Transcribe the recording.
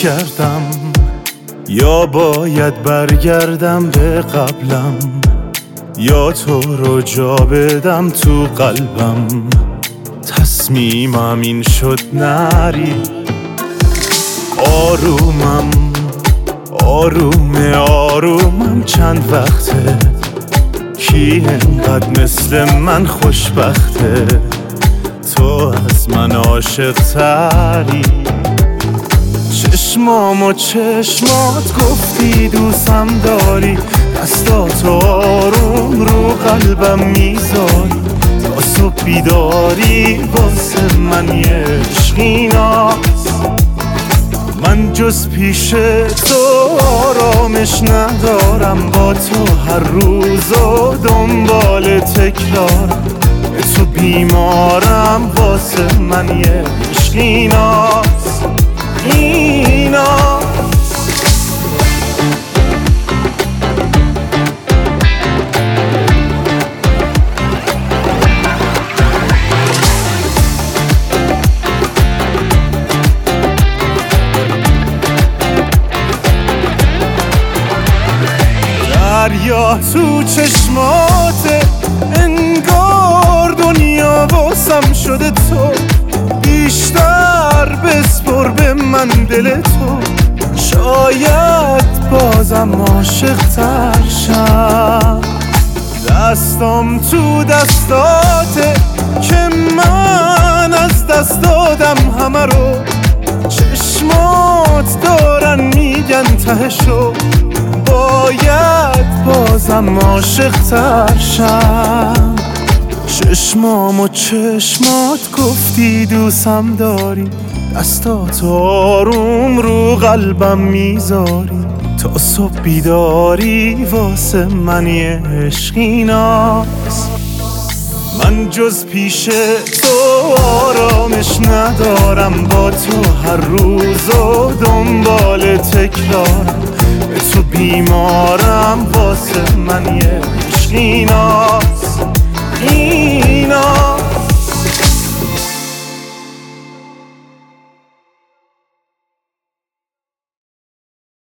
برگردم یا باید برگردم به قبلم، یا تو رو جا بدم تو قلبم. تصمیمم این شد نری. آرومم آرومم چند وقته، کی انقدر مثل من خوشبخته؟ تو از من عاشق تری. چشمام و چشمات گفتی دوستم داری، دستاتو آروم رو قلبم میذاری. تا صبح بیداری واسه من یه عشقی ناز. من جز پیش تو آرامش ندارم، با تو هر روز و دنبال تکرارم. به تو بیمارم واسه من یه عشقی ناز. اینا دریا تو چشماته، انگار دنیا واسم شده. تو بیشتر بسپر به من دل تو، شاید بازم عاشق تر شم. دستم تو دستاته که من از دست دادم همه رو. چشمات دارن میگن تهشو، باید بازم عاشق تر شم. چشمام و چشمات گفتی دوستم داری، دستات آروم رو قلبم میذاری. تا صبح بیداری واسه من یه عشقی ناز. من جز پیش تو آرامش ندارم، با تو هر روز و دنبال تکرارم. به تو بیمارم واسه من یه عشقی ناز.